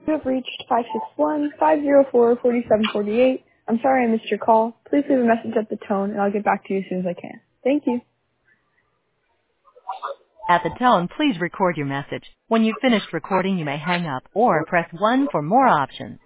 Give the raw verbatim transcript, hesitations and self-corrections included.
You have reached five six one, five zero four, four seven four eight. I'm sorry I missed your call. Please leave a message at the tone, and I'll get back to you as soon as I can. Thank you. At the tone, please record your message. When you've finished recording, you may hang up or press one for more options.